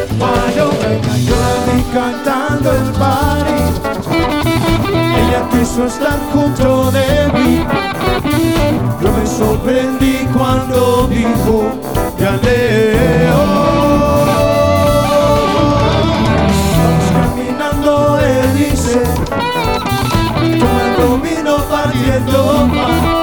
Cuando venga yo la vi cantando el party, ella quiso estar junto de mí. Yo me sorprendí cuando dijo ya leo. Vamos caminando, él dice, como el dominó partiendo pan.